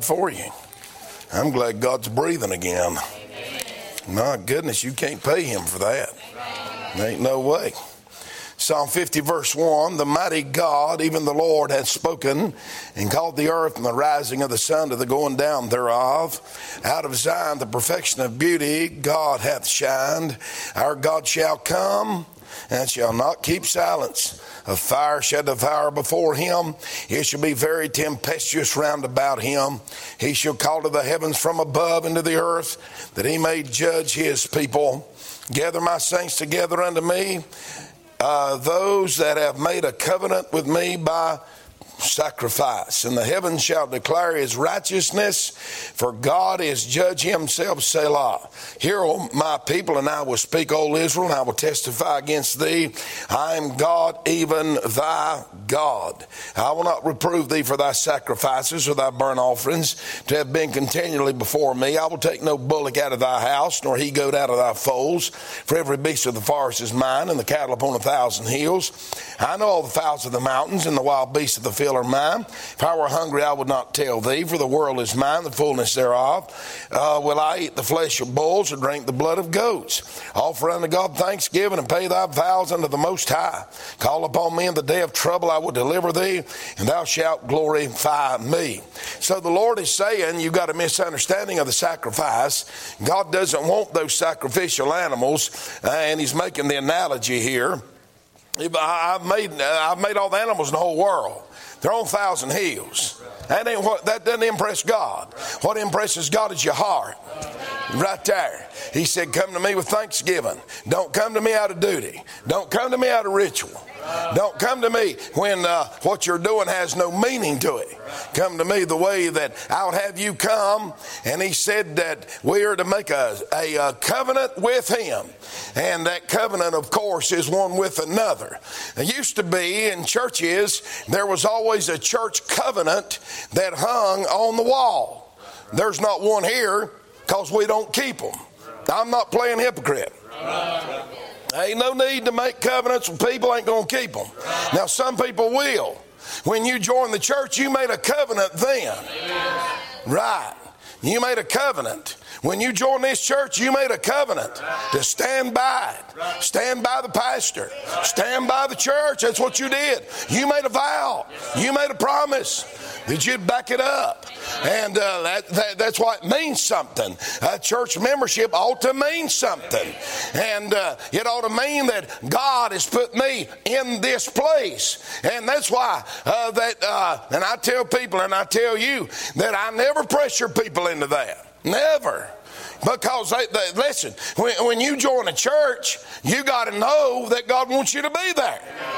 God for you. I'm glad God's breathing again. My goodness, you can't pay him for that. There ain't no way. Psalm 50 verse 1, the mighty God, even the Lord, hath spoken and called the earth from the rising of the sun to the going down thereof. Out of Zion the perfection of beauty God hath shined. Our God shall come and shall not keep silence. A fire shall devour before him. It shall be very tempestuous round about him. He shall call to the heavens from above and to the earth, that he may judge his people. Gather my saints together unto me, those that have made a covenant with me by sacrifice. And the heavens shall declare his righteousness, for God is judge himself, Selah. Hear, O my people, and I will speak, O Israel, and I will testify against thee. I am God, even thy God. I will not reprove thee for thy sacrifices or thy burnt offerings, to have been continually before me. I will take no bullock out of thy house, nor he goat out of thy folds. For every beast of the forest is mine, and the cattle upon 1,000 hills. I know all the fowls of the mountains, and the wild beasts of the field are mine. If I were hungry, I would not tell thee, for the world is mine, the fullness thereof. Will I eat the flesh of bulls, or drink the blood of goats? Offer unto God thanksgiving, and pay thy vows unto the Most High. Call upon me in the day of trouble, I will deliver thee, and thou shalt glorify me. So the Lord is saying, you've got a misunderstanding of the sacrifice. God doesn't want those sacrificial animals, and he's making the analogy here. I've made all the animals in the whole world. They're on 1,000 hills. That doesn't impress God. What impresses God is your heart. Right there. He said, come to me with thanksgiving. Don't come to me out of duty. Don't come to me out of ritual. Don't come to me when what you're doing has no meaning to it. Come to me the way that I'll have you come. And he said that we are to make a covenant with him. And that covenant, of course, is one with another. It used to be in churches, there was always a church covenant that hung on the wall. There's not one here because we don't keep them. I'm not playing hypocrite. Ain't no need to make covenants with people ain't going to keep them. Now, some people will. When you joined the church, you made a covenant then. Right. You made a covenant. When you joined this church, you made a covenant to stand by it. Stand by the pastor. Stand by the church. That's what you did. You made a vow. You made a promise that you'd back it up. And that's why it means something. Church membership ought to mean something. And it ought to mean that God has put me in this place. And that's why and I tell people and I tell you that I never pressure people into that. Never. Because, listen, when you join a church, you got to know that God wants you to be there.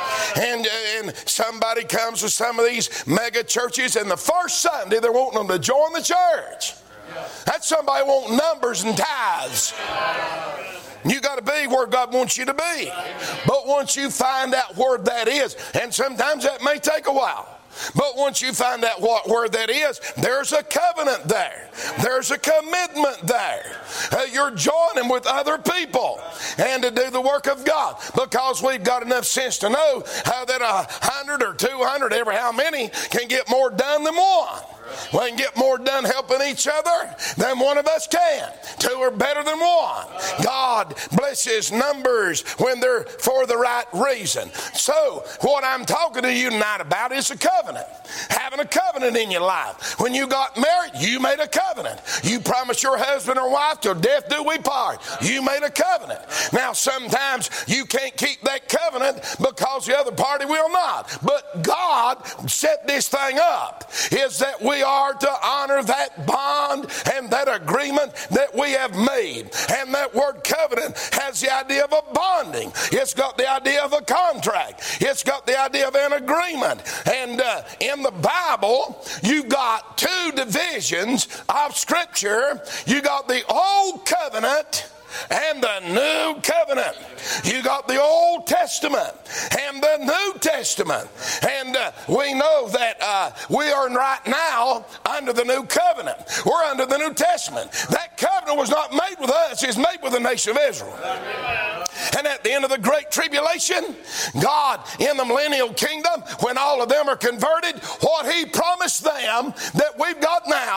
And somebody comes with some of these mega churches, and the first Sunday they're wanting them to join the church. That's somebody wanting numbers and tithes. You got to be where God wants you to be. But once you find out where that is, and sometimes that may take a while. But once you find out where that is, there's a covenant there. There's a commitment there. You're joining with other people and to do the work of God, because we've got enough sense to know that 100 or 200, ever how many, can get more done than one. We can get more done helping each other than one of us can. Two are better than one. God blesses numbers when they're for the right reason. So what I'm talking to you tonight about is a covenant. Having a covenant in your life. When you got married, you made a covenant. You promised your husband or wife, till death do we part. You made a covenant. Now sometimes you can't keep that covenant because the other party will not. But God set this thing up, is that we are to honor that bond and that agreement that we have made. And that word covenant has the idea of a bonding. It's got the idea of a contract. It's got the idea of an agreement. And in the Bible, you got two divisions of Scripture. You got the Old Covenant and the New Covenant. You got the Old Testament and the New Testament. And we know that we are right now under the New Covenant. We're under the New Testament. That covenant was not made with us. It's made with the nation of Israel. And at the end of the Great Tribulation, God in the millennial kingdom, when all of them are converted, what He promised them that we've got now,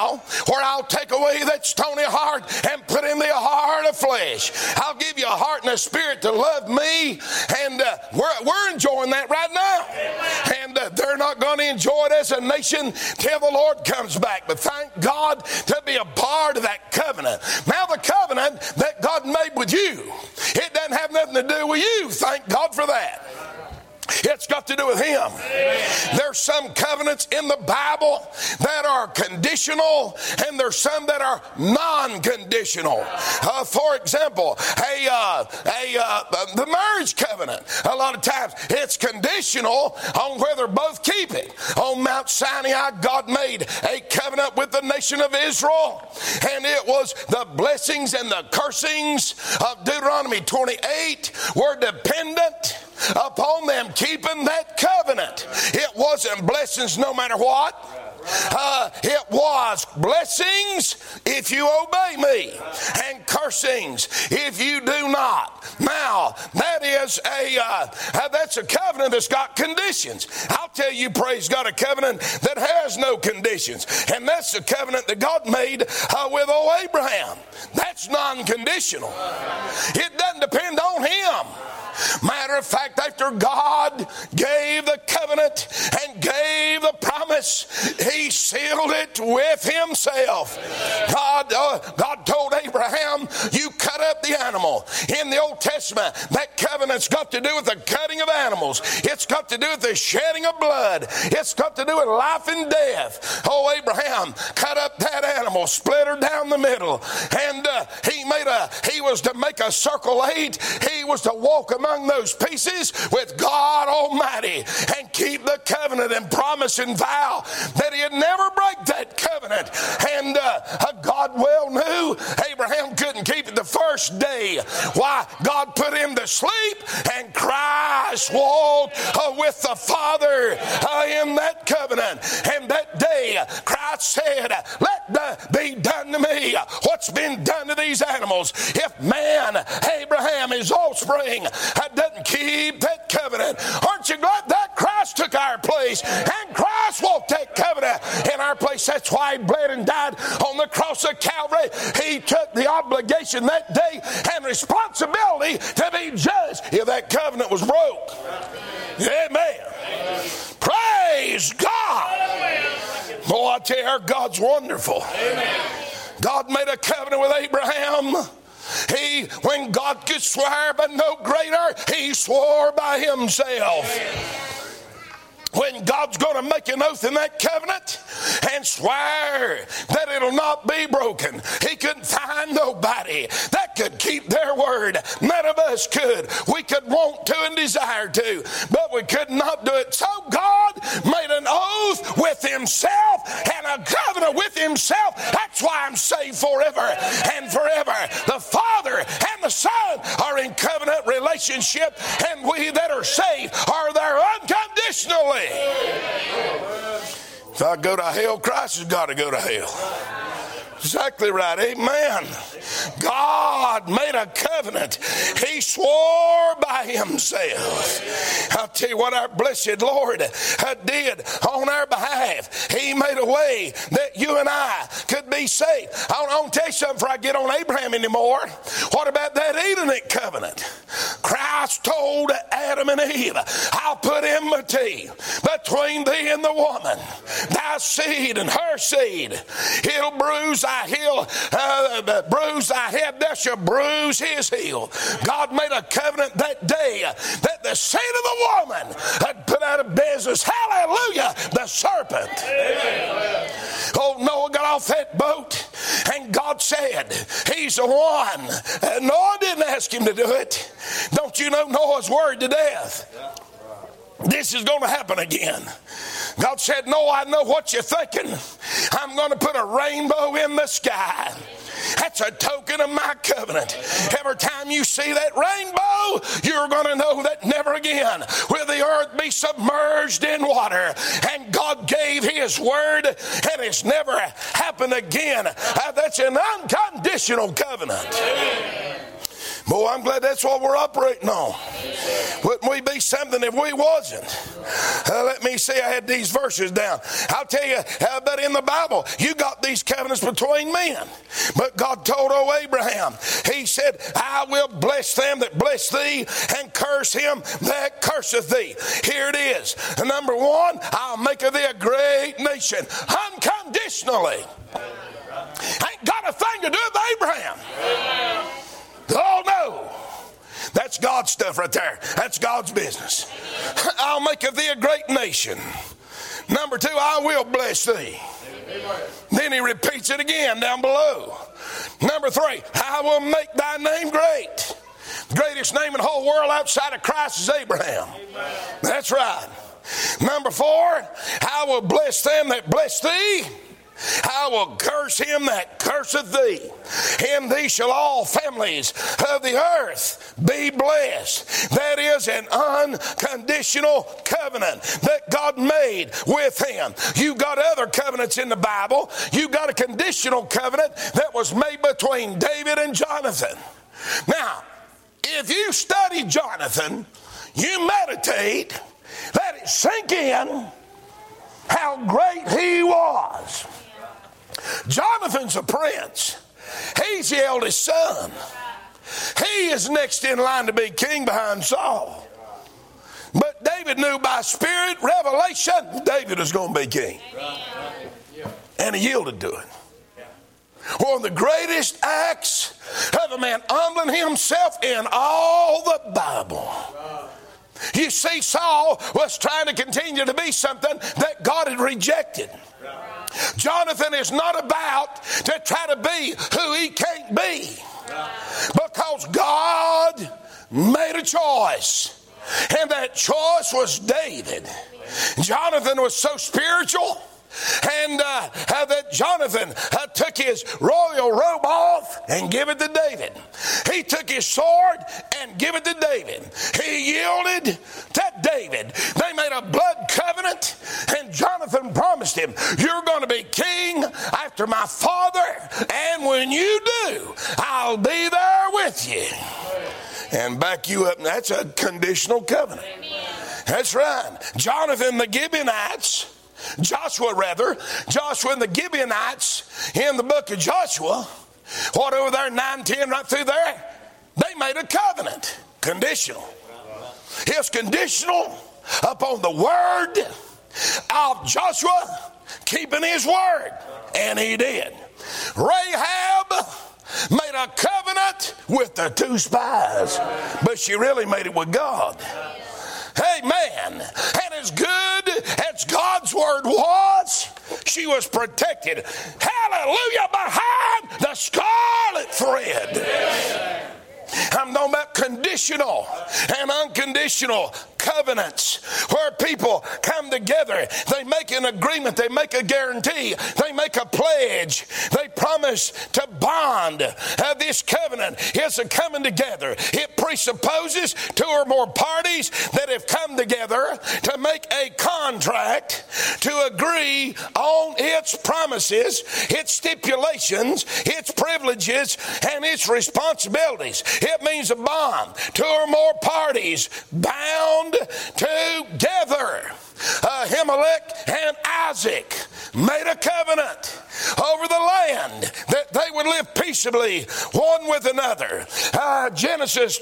where I'll take away that stony heart and put in thee a heart of flesh. I'll give you a heart and a spirit to love me. And we're enjoying that right now. And they're not going to enjoy it as a nation till the Lord comes back. But thank God to be a part of that covenant. Now the covenant that God made with you, it doesn't have nothing to do with you. Thank God for that. It's got to do with Him. There's some covenants in the Bible that are conditional, and there's some that are non-conditional. For example, the marriage covenant, a lot of times it's conditional on whether both keep it. On Mount Sinai, God made a covenant with the nation of Israel, and it was the blessings and the cursings of Deuteronomy 28 were dependent upon them keeping that covenant. It wasn't blessings no matter what. It was blessings if you obey me, and cursings if you do not. Now, that's a covenant that's got conditions. I'll tell you, praise God, a covenant that has no conditions, and that's the covenant that God made with old Abraham. That's non-conditional. It doesn't depend on him. Matter of fact, after God gave the covenant and gave the promise, He sealed it with Himself. God told Abraham, you cut up the animal. In the Old Testament, that covenant's got to do with the cutting of animals. It's got to do with the shedding of blood. It's got to do with life and death. Oh, Abraham cut up that animal, split her down the middle, and he was to make a circle 8. He was to walk among those pieces with God Almighty and keep the covenant and promise and vow that he'd never break that covenant. And God well knew Abraham couldn't keep it the first day. Why? God put him to sleep, and Christ walked with the Father in that covenant. And that day Christ said, let be done to me what's been done to these animals. If man, Abraham, his offspring, doesn't keep that covenant, aren't you glad that Christ took our place and Christ walked that covenant in our place? That's why he bled and died on the cross of Calvary. He took the obligation that day and responsibility to be judged if that covenant was broke. Amen. Praise God. Oh, I tell you, our God's wonderful. God made a covenant with Abraham. When God could swear by no greater, he swore by himself. When God's going to make an oath in that covenant and swear that it'll not be broken, he couldn't find nobody that could keep their word. None of us could. We could want to and desire to, but we could not do it. So God made an oath with himself and a covenant with himself. That's why I'm saved forever and forever. The Father and the Son are in covenant relationship, and we that are saved are there unconditionally. If I go to hell, Christ has got to go to hell. Exactly right. Amen. God made a covenant. He swore by himself. I'll tell you what our blessed Lord did on our behalf. He made a way that you and I could be saved. I want to tell you something before I get on Abraham anymore. What about that Edenic covenant? Christ told Adam and Eve, I'll put enmity between thee and the woman, thy seed and her seed. He'll bruise thy heel, bruise thy head, thou shalt bruise his heel. God made a covenant that day that the seed of the woman had put out of business, hallelujah, the serpent. Amen. Oh, Noah got off that boat, and God said, he's the one. Noah didn't ask him to do it. Don't you know Noah's word to death? This is going to happen again. God said, no, I know what you're thinking. I'm going to put a rainbow in the sky. That's a token of my covenant. Every time you see that rainbow, you're going to know that never again will the earth be submerged in water. And God gave his word, and it's never happened again. That's an unconditional covenant. Boy, I'm glad that's what we're operating on. Wouldn't we be something if we wasn't? Let me see, I had these verses down. I'll tell you, but in the Bible, you got these covenants between men. But God told Abraham, he said, I will bless them that bless thee and curse him that curseth thee. Here it is. Number one, I'll make of thee a great nation unconditionally. Ain't got a thing to do with Abraham. Oh no. That's God's stuff right there. That's God's business. I'll make of thee a great nation. Number two, I will bless thee. Then he repeats it again down below. Number three, I will make thy name great. The greatest name in the whole world outside of Christ is Abraham. That's right. Number four, I will bless them that bless thee. I will curse him that curseth thee. In thee shall all families of the earth be blessed. That is an unconditional covenant that God made with him. You've got other covenants in the Bible. You've got a conditional covenant that was made between David and Jonathan. Now, if you study Jonathan, you meditate, let it sink in how great he was. Jonathan's a prince. He's the eldest son. He is next in line to be king behind Saul. But David knew by spirit revelation David was going to be king. And he yielded to it. One of the greatest acts of a man humbling himself in all the Bible. You see, Saul was trying to continue to be something that God had rejected. Jonathan is not about to try to be who he can't be, because God made a choice, and that choice was David. Jonathan was so spiritual, and that Jonathan took his royal robe off and gave it to David. He took his sword and gave it to David. He yielded to David. They made a blood covenant, and Jonathan promised him, you're going to be king after my father, and when you do, I'll be there with you and back you up. That's a conditional covenant. That's right. Jonathan, the Gibeonites, Joshua and the Gibeonites in the book of Joshua, what over there, 9-10, right through there, they made a covenant, conditional. It's conditional upon the word of Joshua keeping his word, and he did. Rahab made a covenant with the two spies, but she really made it with God. Amen. And as good as God's word was, she was protected, hallelujah, behind the scarlet thread. I'm talking about conditional and unconditional covenants where people come together. They make an agreement. They make a guarantee. They make a pledge. They promise to bond. This covenant is a coming together. It presupposes two or more parties that have come together to make a contract to agree on its promises, its stipulations, its privileges, and its responsibilities. It means a bond. Two or more parties bound together. Ahimelech and Isaac made a covenant over the land that they would live peaceably one with another. Genesis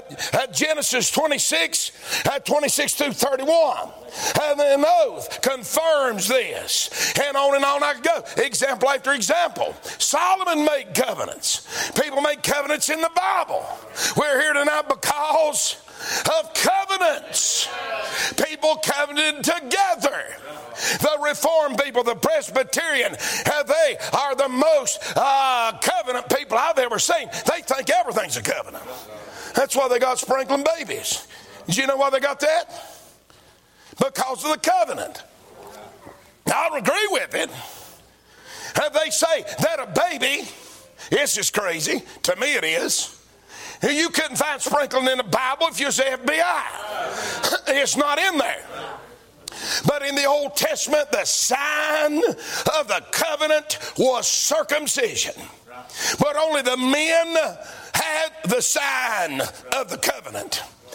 26 through 31. And an oath confirms this. And on I go. Example after example. Solomon made covenants. People make covenants in the Bible. We're here tonight because of covenants. People covenanted together. The Reformed people, the Presbyterian, they are the most covenant people I've ever seen. They think everything's a covenant. That's why they got sprinkling babies. Did you know why they got that? Because of the covenant. I'll agree with it. They say that a baby, it's just crazy. To me it is. You couldn't find sprinkling in the Bible if you was the FBI. It's not in there. But in the Old Testament, the sign of the covenant was circumcision. But only the men had the sign of the covenant.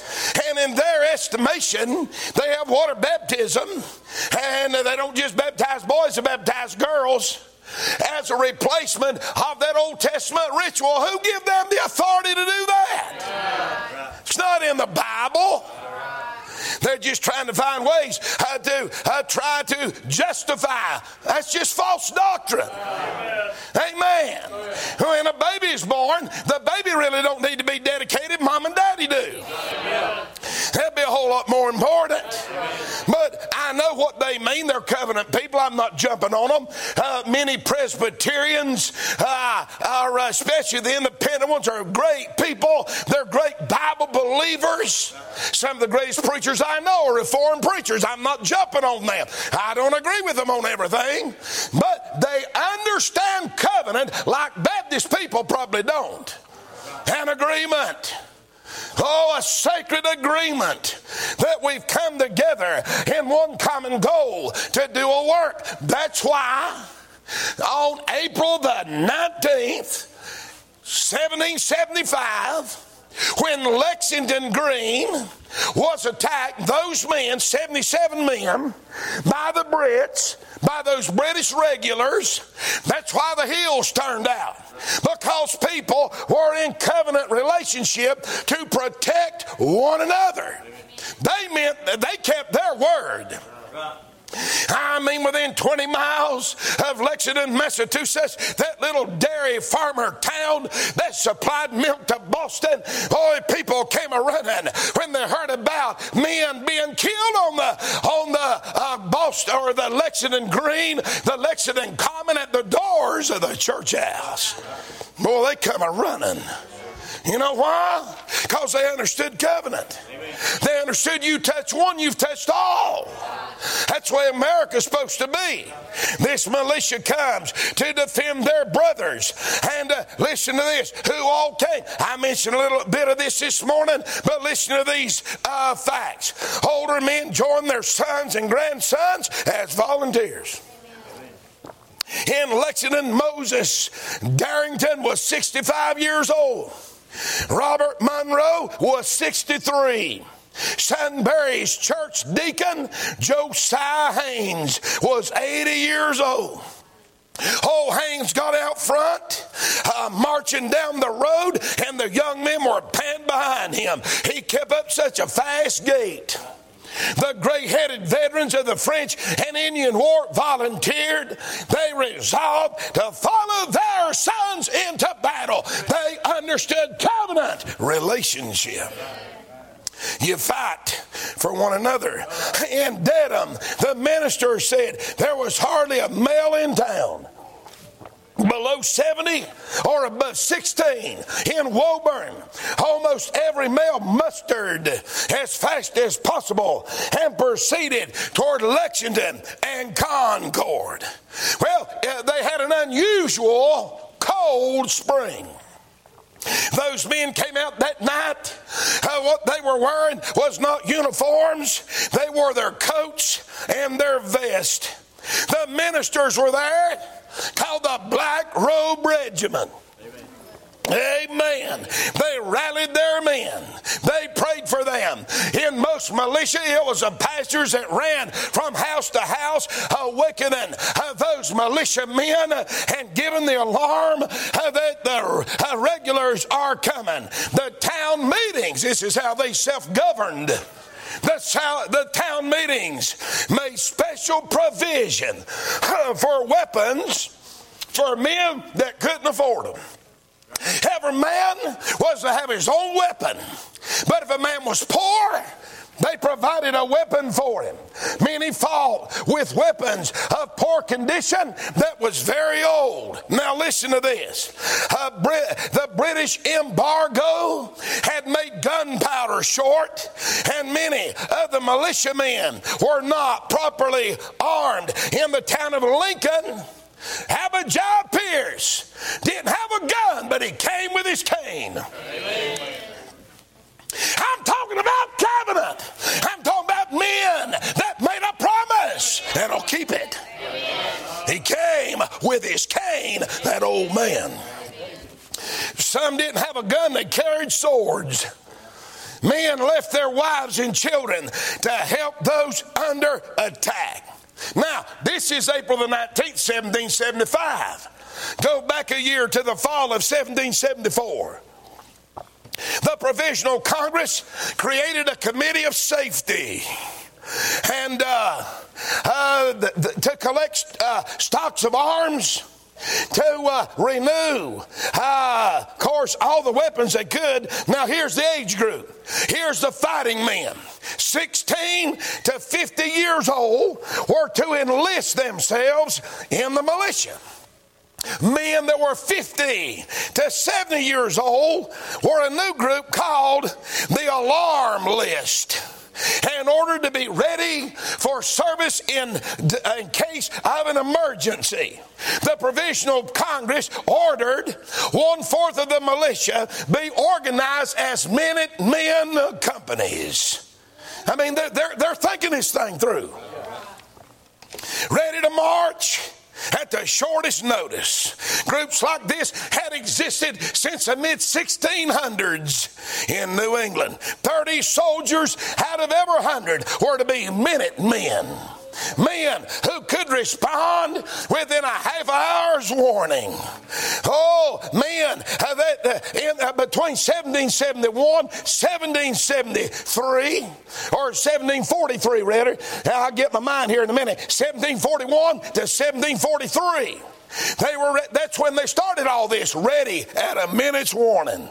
And in their estimation, they have water baptism, and they don't just baptize boys, they baptize girls as a replacement of that Old Testament ritual. Who give them the authority to do that? It's not in the Bible. They're just trying to find ways to try to justify. That's just false doctrine. Amen. When a baby is born, the baby really don't need to be dedicated. Mom and daddy do. That'd be a whole lot more important. But I know what they mean. They're covenant people. I'm not jumping on them. Many Presbyterians, especially the independent ones, are great people. They're great Bible believers. Some of the greatest preachers I know are Reformed preachers. I'm not jumping on them. I don't agree with them on everything. But they understand covenant like Baptist people probably don't. An agreement. Oh, a sacred agreement that we've come together in one common goal to do a work. That's why on April the 19th, 1775, when Lexington Green was attacked, those men, 77 men, by the Brits, by those British regulars, that's why the hills turned out. Because people were in covenant relationship to protect one another. They meant that they kept their word. I mean, within 20 miles of Lexington, Massachusetts, that little dairy farmer town that supplied milk to Boston, boy, people came a-running when they heard about men being killed on the Boston or the Lexington Green, the Lexington Common, at the doors of the church house. Boy, they come a-running. You know why? Because they understood covenant. Amen. They understood you touch one, you've touched all. That's the way America's supposed to be. This militia comes to defend their brothers. And listen to this, who all came. I mentioned a little bit of this morning, but listen to these facts. Older men joined their sons and grandsons as volunteers. In Lexington, Moses Darrington was 65 years old. Robert Monroe was 63. Sunbury's church deacon Josiah Haynes was 80 years old. Old Haynes got out front, marching down the road, and the young men were panned behind him. He kept up such a fast gait. The gray-headed veterans of the French and Indian War volunteered. They resolved to follow their sons into battle. They understood covenant relationship. You fight for one another. In Dedham, the minister said there was hardly a male in town below 70 or above 16. In Woburn, almost every male mustered as fast as possible and proceeded toward Lexington and Concord. Well, they had an unusual cold spring. Those men came out that night. What they were wearing was not uniforms. They wore their coats and their vest. The ministers were there, called the Black Robe Regiment. Amen. They rallied their men. They prayed for them. In most militia, it was the pastors that ran from house to house, awakening those militia men and giving the alarm that the regulars are coming. The town meetings, this is how they self-governed. The town meetings made special provision for weapons for men that couldn't afford them. Every man was to have his own weapon. But if a man was poor, they provided a weapon for him. Many fought with weapons of poor condition that was very old. Now listen to this. The British embargo had made gunpowder short, and many of the militiamen were not properly armed. In the town of Lincoln, Abijah Pierce didn't have a gun, but he came with his cane. Amen. I'm talking about covenant. I'm talking about men that made a promise and will keep it. He came with his cane, that old man. Some didn't have a gun, they carried swords. Men left their wives and children to help those under attack. Now, this is April the 19th, 1775. Go back a year to the fall of 1774. The Provisional Congress created a committee of safety and to collect stocks of arms, to renew, of course, all the weapons they could. Now, here's the age group. Here's the fighting men. 16 to 50 years old were to enlist themselves in the militia. Men that were 50 to 70 years old were a new group called the alarm list, in order to be ready for service in case of an emergency. The Provisional Congress ordered 1/4 of the militia be organized as Minutemen companies. I mean, they're thinking this thing through. Ready to march at the shortest notice. Groups like this had existed since the mid-1600s in New England. 30 soldiers out of every 100 were to be Minutemen. Men who could respond within a half hour's warning. Oh, men between 1771, 1773, or 1743 rather. I'll get my mind here in a minute. 1741 to 1743. That's when they started all this, ready at a minute's warning.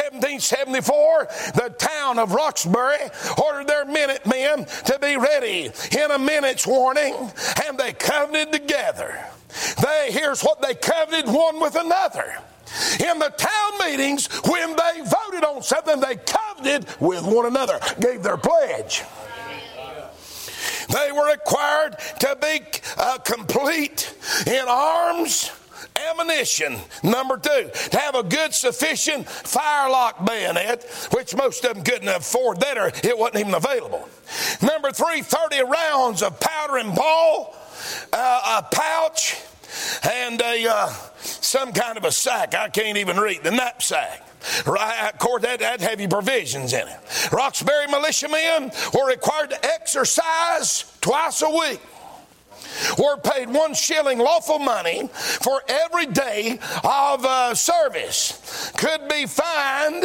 1774, the town of Roxbury ordered their Minutemen to be ready in a minute's warning, and they covenanted together. Here's what they covenanted one with another. In the town meetings, when they voted on something, they covenanted with one another, gave their pledge. They were required to be complete in arms, ammunition. Number 2, to have a good, sufficient firelock bayonet, which most of them couldn't afford that, or it wasn't even available. Number 3, 30 rounds of powder and ball, a pouch, and some kind of a sack. I can't even read, the knapsack. Right, of course, that'd have your provisions in it. Roxbury militiamen were required to exercise twice a week. Were paid 1 shilling lawful money for every day of service. Could be fined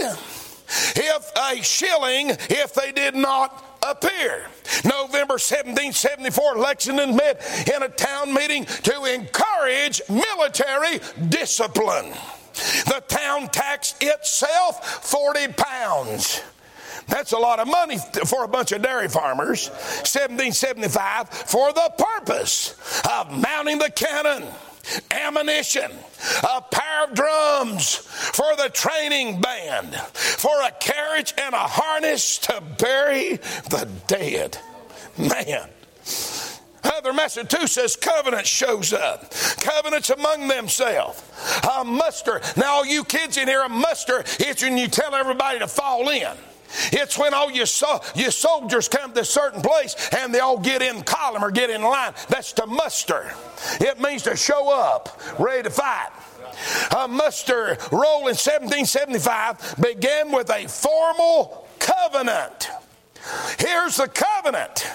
a shilling if they did not appear. November 1774, Lexington met in a town meeting to encourage military discipline. The town taxed itself 40 pounds. That's a lot of money for a bunch of dairy farmers. 1775, for the purpose of mounting the cannon, ammunition, a pair of drums for the training band, for a carriage and a harness to bury the dead. Man. Other Massachusetts covenant shows up. Covenants among themselves. A muster. Now, all you kids in here, a muster is when you tell everybody to fall in. It's when all your soldiers come to a certain place and they all get in column or get in line. That's to muster. It means to show up, ready to fight. A muster roll in 1775 began with a formal covenant. Here's the covenant.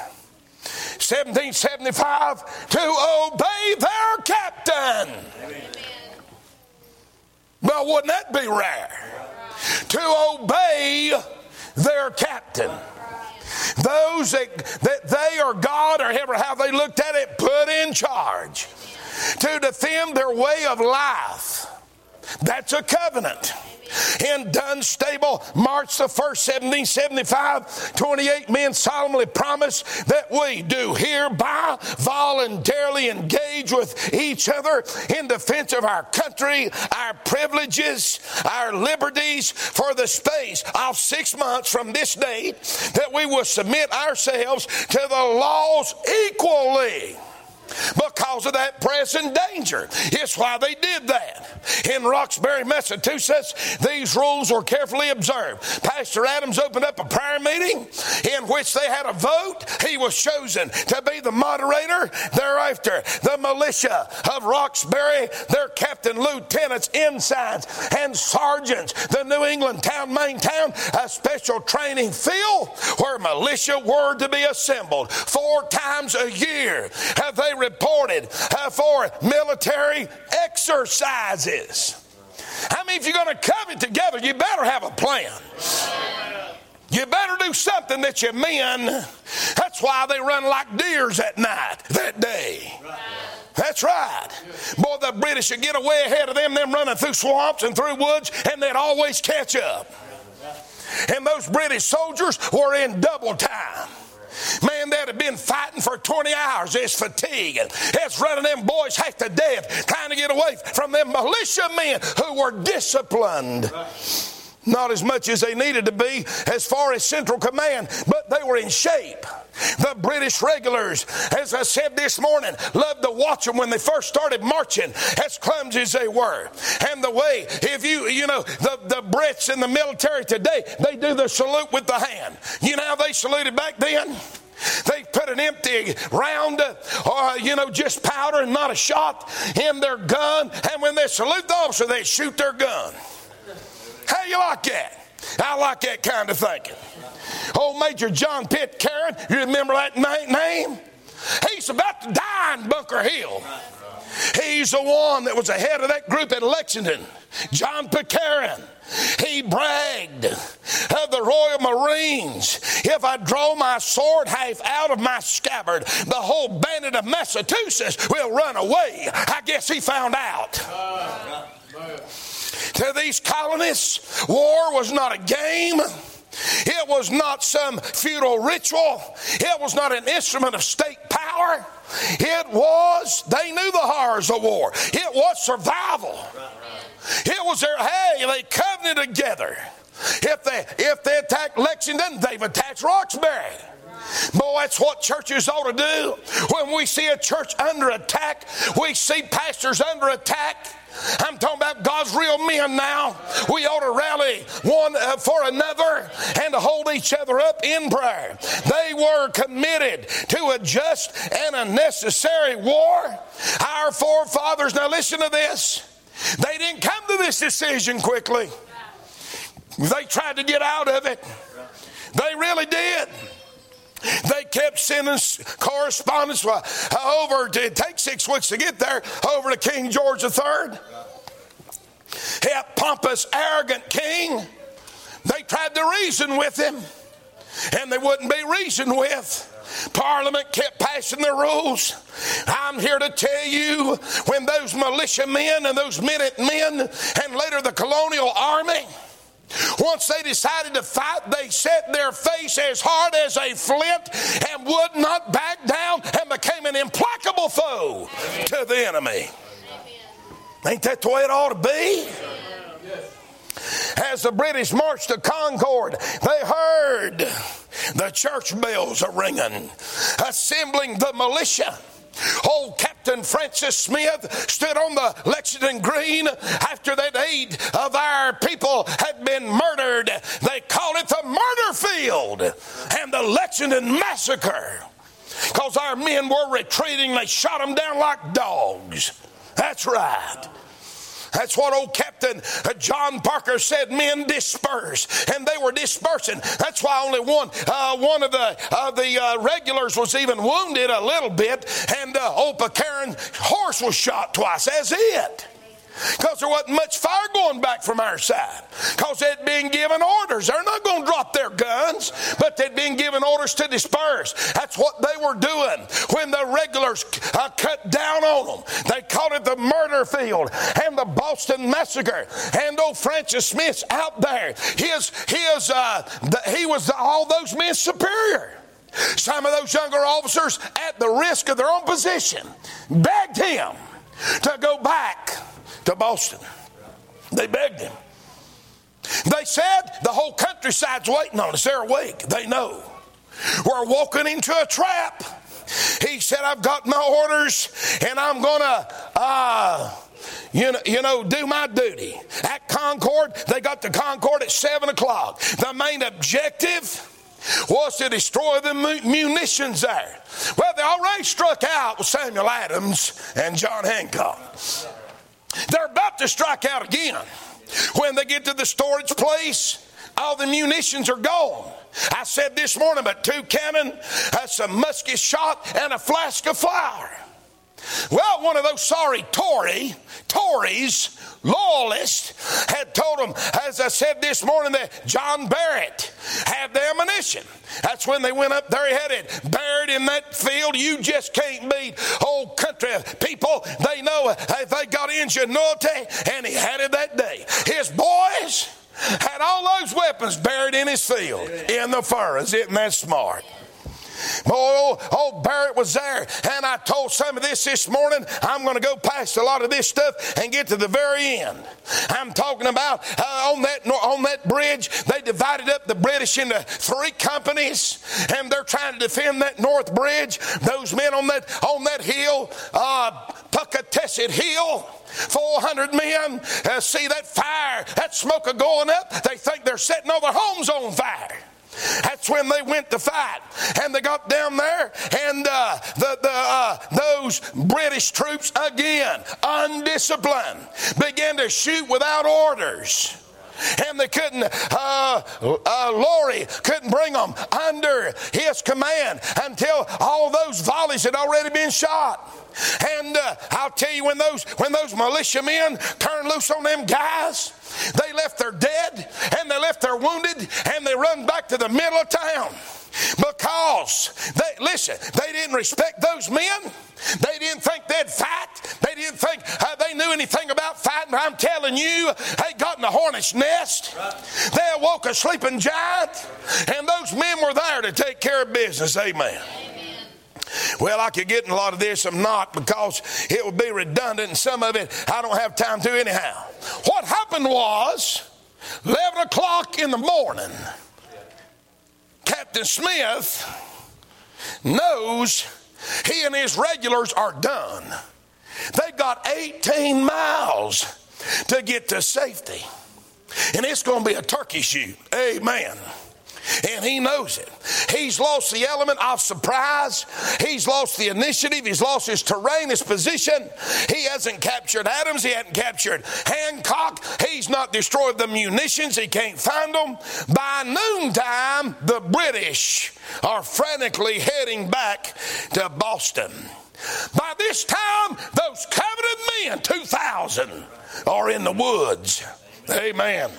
1775, to obey their captain. Amen. Well, wouldn't that be rare? To obey their captain. Those that they or God or ever how they looked at it put in charge. To defend their way of life. That's a covenant. In Dunstable, March the 1st, 1775, 28 men solemnly promised that we do hereby voluntarily engage with each other in defense of our country, our privileges, our liberties for the space of 6 months from this date, that we will submit ourselves to the laws equally. because of that present danger. It's why they did that. In Roxbury, Massachusetts, these rules were carefully observed. Pastor Adams opened up a prayer meeting in which they had a vote. He was chosen to be the moderator. Thereafter, the militia of Roxbury, their captain, lieutenants, ensigns, and sergeants, the New England town maintained a special training field where militia were to be assembled 4 times a year. They reported for military exercises. I mean, if you're going to come it together, you better have a plan. You better do something that you mean. That's why they run like deers at night that day. That's right. Boy, the British would get way ahead of them running through swamps and through woods, and they'd always catch up. And those British soldiers were in double time. Man, they'd have been fighting for 20 hours. It's fatigue. It's running them boys half to death, trying to get away from them militia men who were disciplined. Not as much as they needed to be as far as central command, but they were in shape. The British regulars, as I said this morning, loved to watch them when they first started marching, as clumsy as they were. And the way, if you know, the Brits in the military today, they do the salute with the hand. You know how they saluted back then? They put an empty round, just powder and not a shot in their gun. And when they salute the officer, they shoot their gun. How you like that? I like that kind of thinking. Old Major John Pitcairn, you remember that name? He's about to die in Bunker Hill. He's the one that was the head of that group at Lexington. John Pitcairn. He bragged of the Royal Marines. If I draw my sword half out of my scabbard, the whole bandit of Massachusetts will run away. I guess he found out. To these colonists, war was not a game. It was not some feudal ritual. It was not an instrument of state power. They knew the horrors of war. It was survival. It was they covenanted together. If they attacked Lexington, they've attacked Roxbury. Boy, that's what churches ought to do. When we see a church under attack, we see pastors under attack. I'm talking about God's real men now. We ought to rally one for another and to hold each other up in prayer. They were committed to a just and a necessary war. Our forefathers, now listen to this, they didn't come to this decision quickly. They tried to get out of it. They really did. They kept sending correspondence over. It takes 6 weeks to get there, over to King George III. That pompous, arrogant king. They tried to reason with him, and they wouldn't be reasoned with. Parliament kept passing their rules. I'm here to tell you, when those militiamen and those Minutemen and later the colonial army, once they decided to fight, they set their face as hard as a flint and would not back down and became an implacable foe to the enemy. Ain't that the way it ought to be? As the British marched to Concord, they heard the church bells a ringing, assembling the militia. Old Captain Francis Smith stood on the Lexington Green after that 8 of our people had been murdered. They called it the murder field and the Lexington massacre, because our men were retreating. They shot them down like dogs. That's right. That's what old Captain John Parker said, men disperse. And they were dispersing. That's why only one of the regulars was even wounded a little bit. And old Pitcairn's horse was shot twice. That's it. Because there wasn't much fire going back from our side. Because they'd been given orders. They're not going to drop their guns, but they'd been given orders to disperse. That's what they were doing when the regulars cut down on them. They called it the murder field and the Boston Massacre. And old Francis Smith's out there. He was all those men's superior. Some of those younger officers, at the risk of their own position, begged him to go back to Boston. They begged him. They said, the whole countryside's waiting on us. They're awake. They know we're walking into a trap. He said, I've got my orders and I'm going to do my duty. At Concord, they got to Concord at 7 o'clock. The main objective was to destroy the munitions there. Well, they already struck out with Samuel Adams and John Hancock. They're about to strike out again. When they get to the storage place, all the munitions are gone. I said this morning, but 2 cannon, some musket shot, and a flask of flour. Well, one of those sorry Tories, loyalists, had told them, as I said this morning, that John Barrett had the ammunition. That's when they went up there. He had it buried in that field. You just can't beat old country people. They know they got ingenuity, and he had it that day. His boys had all those weapons buried in his field, in the furrows. Isn't that smart? Boy, old Barrett was there, and I told some of this morning. I'm going to go past a lot of this stuff and get to the very end. I'm talking about on that bridge, they divided up the British into 3 companies, and they're trying to defend that North Bridge. Those men on that hill, Puckatesset Hill, 400 men, see that fire, that smoke going up. They think they're setting all their homes on fire. That's when they went to fight, and they got down there, and those British troops, again, undisciplined, began to shoot without orders. And they couldn't, Laurie couldn't bring them under his command until all those volleys had already been shot. And I'll tell you, when those militiamen turned loose on them guys, they left their dead and they left their wounded, and they run back to the middle of town. Because they didn't respect those men. They didn't think they'd fight. They didn't think they knew anything about fighting. I'm telling you, they got in the hornet's nest. They awoke a sleeping giant, and those men were there to take care of business. Amen. Well, I could get in a lot of this. I'm not, because it would be redundant, and some of it I don't have time to anyhow. What happened was, 11 o'clock in the morning, Captain Smith knows he and his regulars are done. They've got 18 miles to get to safety. And it's going to be a turkey shoot. Amen. And he knows it. He's lost the element of surprise. He's lost the initiative. He's lost his terrain, his position. He hasn't captured Adams. He hasn't captured Hancock. He's not destroyed the munitions. He can't find them. By noontime, the British are frantically heading back to Boston. By this time, those coveted men, 2,000, are in the woods. Amen.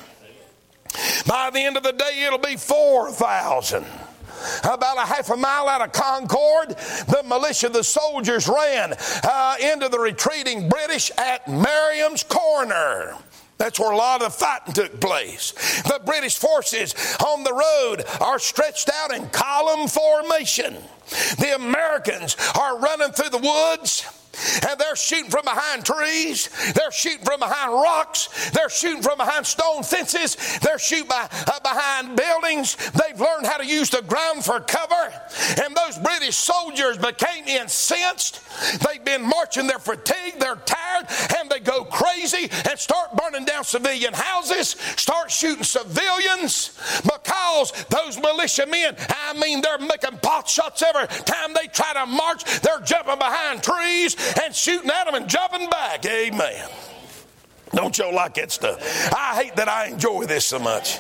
By the end of the day, it'll be 4,000. About a half a mile out of Concord, the militia, the soldiers, ran into the retreating British at Merriam's Corner. That's where a lot of the fighting took place. The British forces on the road are stretched out in column formation. The Americans are running through the woods, and they're shooting from behind trees. They're shooting from behind rocks. They're shooting from behind stone fences. They're shooting behind buildings. They've learned how to use the ground for cover. And those British soldiers became incensed. They've been marching. They're fatigued. They're tired. And they go crazy and start burning down civilian houses, start shooting civilians, because those militiamen, they're making pot shots every time they try to march. They're jumping behind trees and shooting at them and jumping back. Amen. Don't y'all like that stuff? I hate that I enjoy this so much.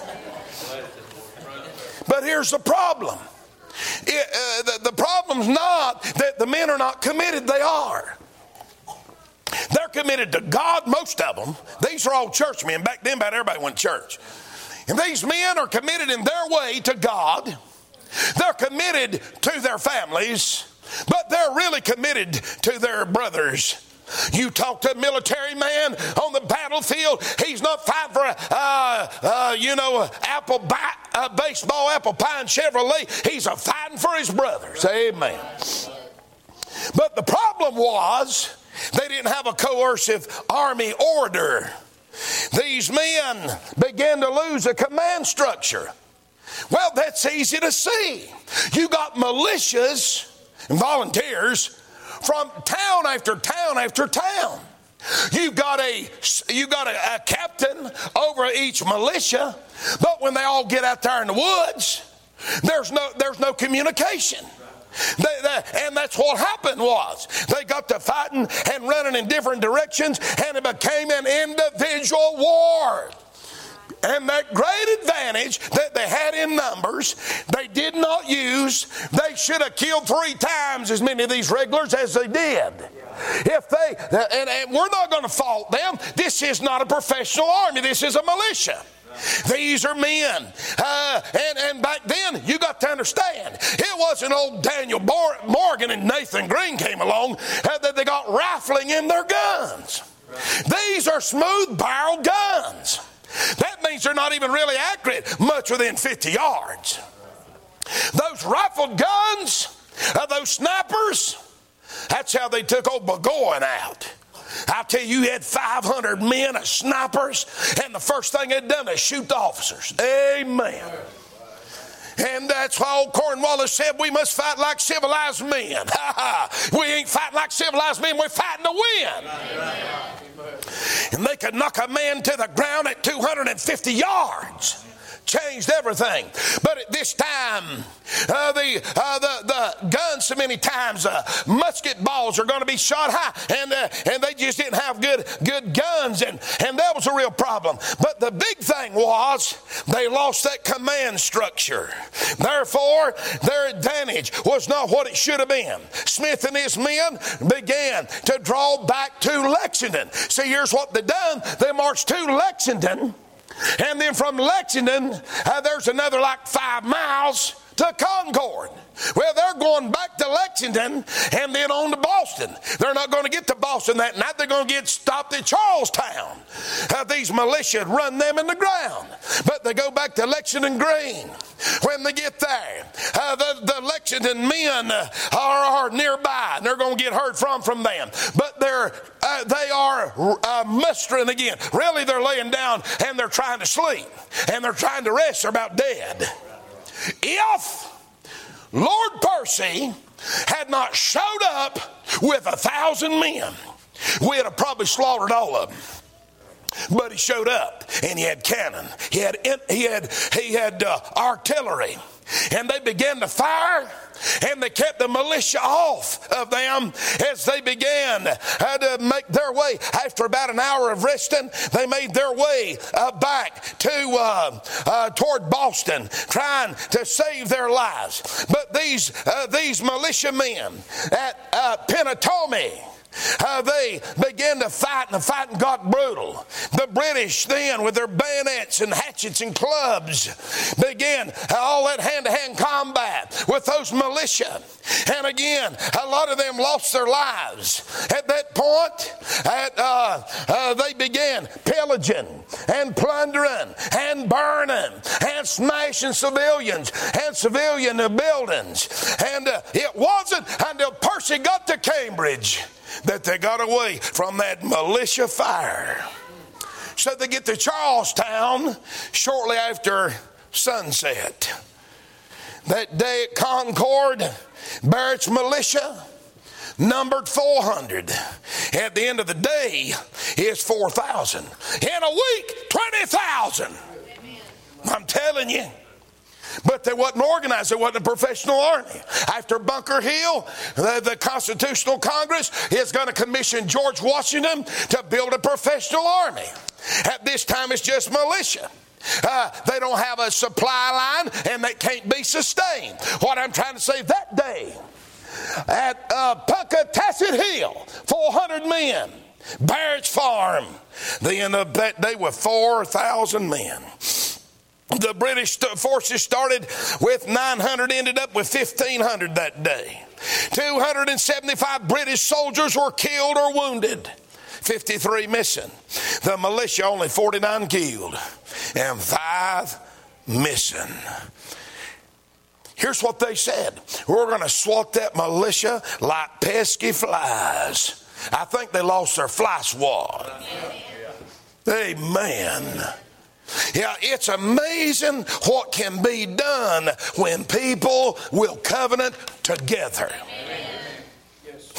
But here's the problem. The problem's not that the men are not committed. They are. They're committed to God, most of them. These are all churchmen. Back then, about everybody went to church. And these men are committed in their way to God. They're committed to their families, but they're really committed to their brothers. You talk to a military man on the battlefield, he's not fighting for baseball, apple pie, and Chevrolet. He's fighting for his brothers. Amen. But the problem was, they didn't have a coercive army order. These men began to lose a command structure. Well, that's easy to see. You got militias volunteers from town after town after town. You got a captain over each militia, but when they all get out there in the woods, there's no communication. And that's what happened was they got to fighting and running in different directions, and it became an individual war. And that great advantage that they had in numbers, they did not use. They should have killed 3 times as many of these regulars as they did. And we're not going to fault them. This is not a professional army. This is a militia. These are men. And back then, you got to understand, it wasn't old Daniel Morgan and Nathan Green came along that they got rifling in their guns. These are smooth-barreled guns. That means they're not even really accurate much within 50 yards. Those rifled guns, those snipers, that's how they took old Burgoyne out. I'll tell you, had 500 men as snipers, and the first thing they'd done is shoot the officers. Amen. And that's why old Cornwallis said we must fight like civilized men. We ain't fighting like civilized men, we're fighting to win. And they could knock a man to the ground at 250 yards. Changed everything. But at this time, the guns, so many times, musket balls are going to be shot high, and they just didn't have good guns, and that was a real problem. But the big thing was they lost that command structure. Therefore, their advantage was not what it should have been. Smith and his men began to draw back to Lexington. See, here's what they done. They marched to Lexington. And then from Lexington, there's another like 5 miles to Concord. Well, they're going back to Lexington and then on to Boston. They're not going to get to Boston that night. They're going to get stopped at Charlestown. These militia run them in the ground. But they go back to Lexington Green. When they get there, the Lexington men are nearby, and they're going to get heard from them. But they are mustering again. Really, they're laying down and they're trying to sleep. And they're trying to rest. They're about dead. If Lord Percy had not showed up with 1,000 men, we'd have probably slaughtered all of them. But he showed up, and he had cannon. He had artillery, and they began to fire. And they kept the militia off of them as they began to make their way. After about an hour of resting, they made their way back to toward Boston, trying to save their lives. But these militia men at Penetomé, they began to fight, and the fighting got brutal. The British then, with their bayonets and hatchets and clubs, began all that hand-to-hand combat with those militia. And again, a lot of them lost their lives. At that point, they began pillaging and plundering and burning and smashing civilians and civilian buildings. And it wasn't until Percy got to Cambridge that they got away from that militia fire. So they get to Charlestown shortly after sunset. That day at Concord, Barrett's militia numbered 400. At the end of the day, it's 4,000. In a week, 20,000. I'm telling you. But they wasn't organized. It wasn't a professional army. After Bunker Hill, the Constitutional Congress is going to commission George Washington to build a professional army. At this time, it's just militia. They don't have a supply line, and they can't be sustained. What I'm trying to say, that day at Punkatasset Hill, 400 men, Barrett's Farm, they end up that day with 4,000 men. The British forces started with 900, ended up with 1,500 that day. 275 British soldiers were killed or wounded. 53 missing. The militia only 49 killed and 5 missing. Here's what they said. We're going to swat that militia like pesky flies. I think they lost their fly swat. Amen. Yeah, it's amazing what can be done when people will covenant together.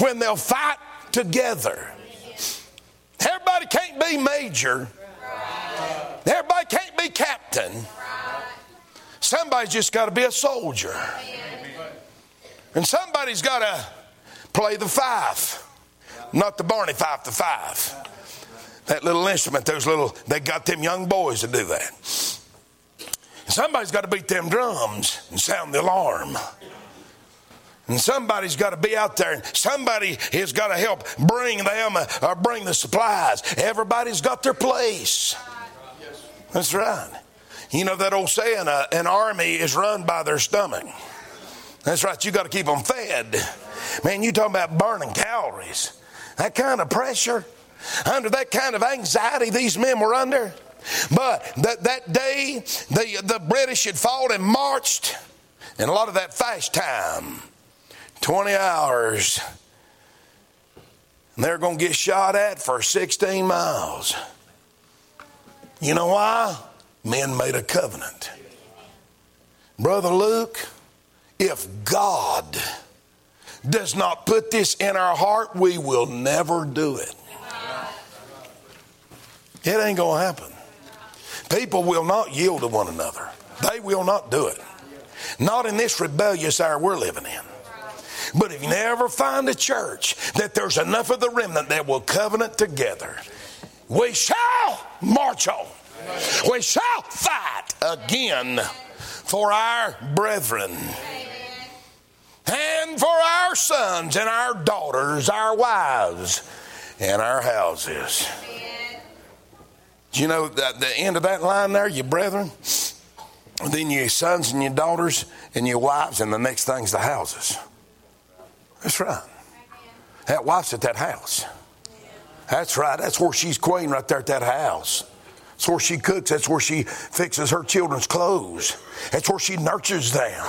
when they'll fight together. Everybody can't be major. Everybody can't be captain. Somebody's just got to be a soldier. And somebody's got to play the fife. Not the Barney fife, the fife. That little instrument, they got them young boys to do that. Somebody's got to beat them drums and sound the alarm. And somebody's got to be out there, and somebody has got to help bring them or bring the supplies. Everybody's got their place. That's right. You know that old saying, an army is run by their stomach. That's right. You got to keep them fed. Man, you talking about burning calories. That kind of pressure, under that kind of anxiety these men were under. But that day, the British had fought and marched, and a lot of that fast time, 20 hours, and they're going to get shot at for 16 miles. You know why? Men made a covenant. Brother Luke, if God does not put this in our heart, we will never do it. It ain't going to happen. People will not yield to one another. They will not do it. Not in this rebellious hour we're living in. But if you never find a church that there's enough of the remnant that will covenant together, we shall march on. We shall fight again for our brethren and for our sons and our daughters, our wives and our houses. Do you know that the end of that line there, your brethren, then your sons and your daughters and your wives, and the next thing's the houses. That's right. That wife's at that house. That's right. That's where she's queen, right there at that house. That's where she cooks. That's where she fixes her children's clothes. That's where she nurtures them.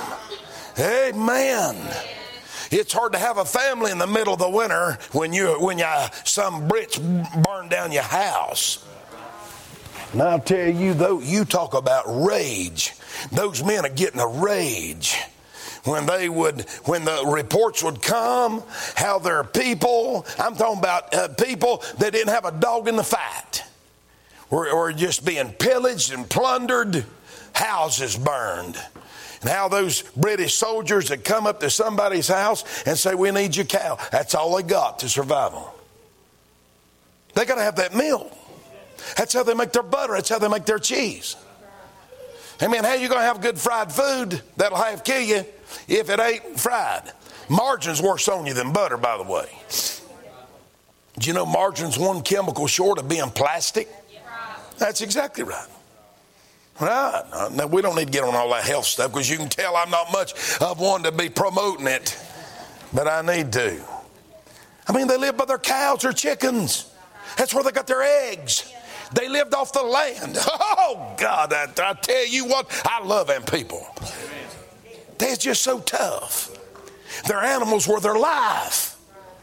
Amen. It's hard to have a family in the middle of the winter when some Brits burn down your house. And I'll tell you, though, you talk about rage. Those men are getting a rage. When the reports would come, how their people, I'm talking about people that didn't have a dog in the fight, were just being pillaged and plundered, houses burned. And how those British soldiers that come up to somebody's house and say, we need your cow. That's all they got to survive on. They got to have that milk. That's how they make their butter. That's how they make their cheese. Hey man, how you going to have good fried food that'll half kill you if it ain't fried? Margarine's worse on you than butter, by the way. Do you know margarine's one chemical short of being plastic? That's exactly right. Right. Now, we don't need to get on all that health stuff because you can tell I'm not much of one to be promoting it, but I need to. I mean, they live by their cows or chickens. That's where they got their eggs. They lived off the land. Oh, God, I tell you what, I love them people. They're just so tough. Their animals were their life.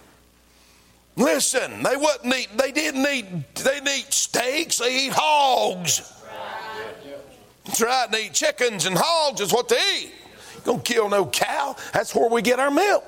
Listen, they didn't eat steaks, they eat hogs. That's right, they eat chickens and hogs is what they eat. You don't kill no cow. That's where we get our milk.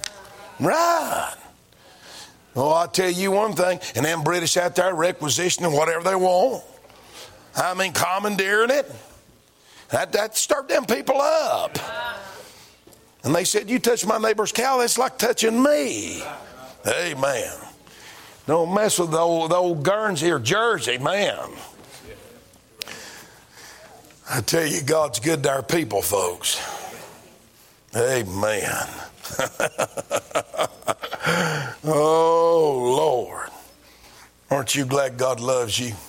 Right. Oh, I'll tell you one thing, and them British out there requisitioning whatever they want. I mean, commandeering it. That stirred them people up. And they said, you touch my neighbor's cow, that's like touching me. Amen. Don't mess with the old Guernsey or Jersey, man. I tell you, God's good to our people, folks. Amen. Oh, Lord. Aren't you glad God loves you?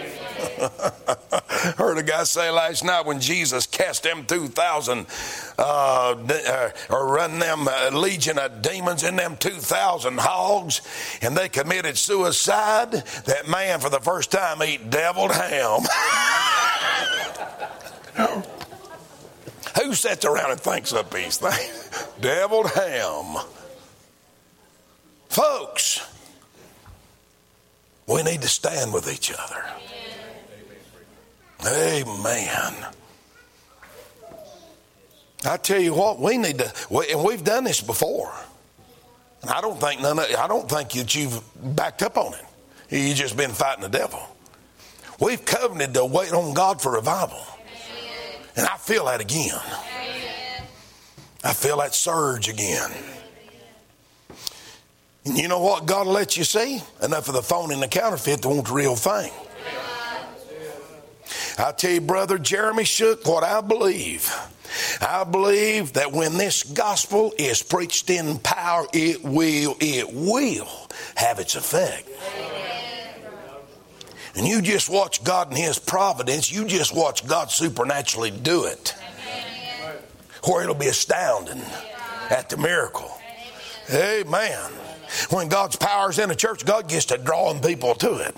Heard a guy say last night when Jesus cast them 2,000 or run them legion of demons in them 2,000 hogs, and they committed suicide, that man for the first time ate deviled ham. Who sits around and thinks up these things? Deviled ham. Folks, we need to stand with each other. Amen. I tell you what, we need to, and we've done this before. And I don't think that you've backed up on it. You've just been fighting the devil. We've covenanted to wait on God for revival. And I feel that again. I feel that surge again. And you know what God will let you see? Enough of the phone and the counterfeit to want the real thing. I tell you, Brother Jeremy Shook, what I believe that when this gospel is preached in power, it will have its effect. And you just watch God in His providence. You just watch God supernaturally do it. Where it'll be astounding at the miracle. Amen. When God's power is in the church, God gets to drawing people to it.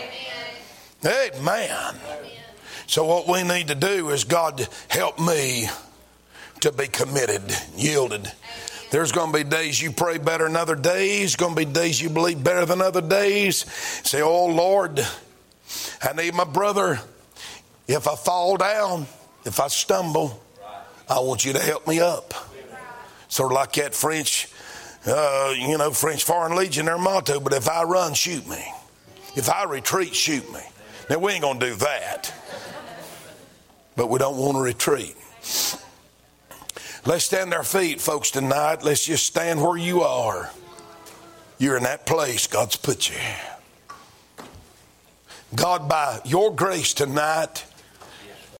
Amen. So what we need to do is, God, help me to be committed, yielded. There's going to be days you pray better than other days. Going to be days you believe better than other days. Say, oh Lord, I need my brother. If I fall down, if I stumble, I want you to help me up. Sort of like that French Foreign Legion, their motto, but if I run, shoot me. If I retreat, shoot me. Now, we ain't going to do that. But we don't want to retreat. Let's stand our feet, folks, tonight. Let's just stand where you are. You're in that place God's put you. God, by your grace tonight,